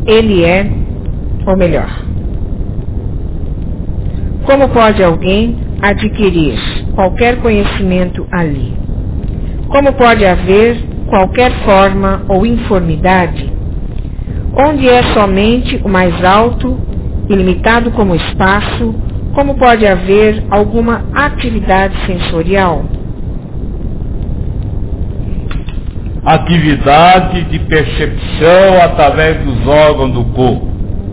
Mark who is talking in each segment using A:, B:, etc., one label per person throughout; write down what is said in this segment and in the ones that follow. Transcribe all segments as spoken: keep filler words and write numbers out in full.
A: ele é, ou melhor, como pode alguém adquirir qualquer conhecimento ali? Como pode haver qualquer forma ou informidade, onde é somente o mais alto, ilimitado como espaço? Como pode haver alguma atividade sensorial?
B: Atividade de percepção através dos órgãos do corpo.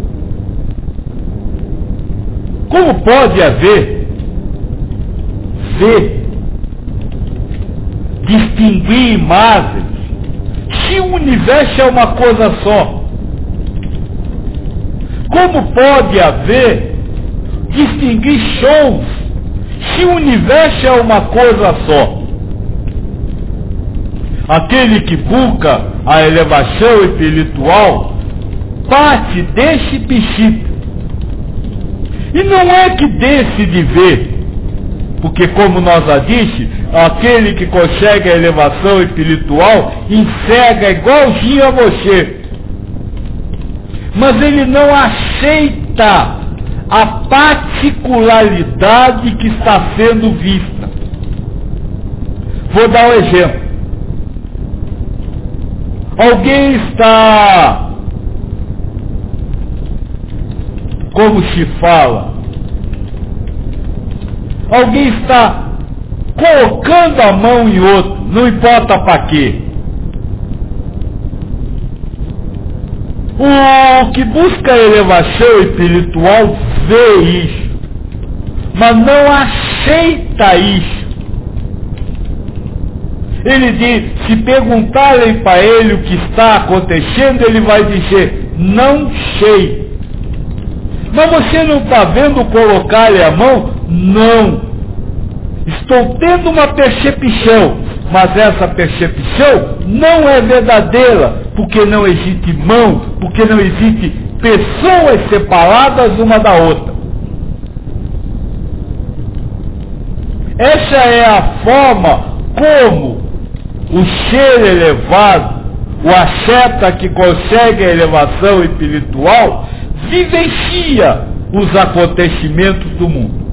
B: Como pode haver ver, distinguir imagens, se o universo é uma coisa só? Como pode haver distinguir shows, se o universo é uma coisa só? Aquele que busca a elevação espiritual parte desse princípio. E não é que deixe de ver, porque como nós já disse, aquele que consegue a elevação espiritual enxerga igualzinho a você. Mas ele não aceita a particularidade que está sendo vista. Vou dar um exemplo. Alguém está, como se fala, alguém está colocando a mão em outro, não importa para quê. O que busca a elevação espiritual vê isso, mas não aceita isso. Ele diz, se perguntarem para ele o que está acontecendo, ele vai dizer, não sei. Mas você não está vendo colocar-lhe a mão? Não. Estou tendo uma percepção, mas essa percepção não é verdadeira, porque não existe mão, porque não existe pessoas separadas uma da outra. Essa é a forma como o ser elevado, o asceta que consegue a elevação espiritual, vivencia os acontecimentos do mundo.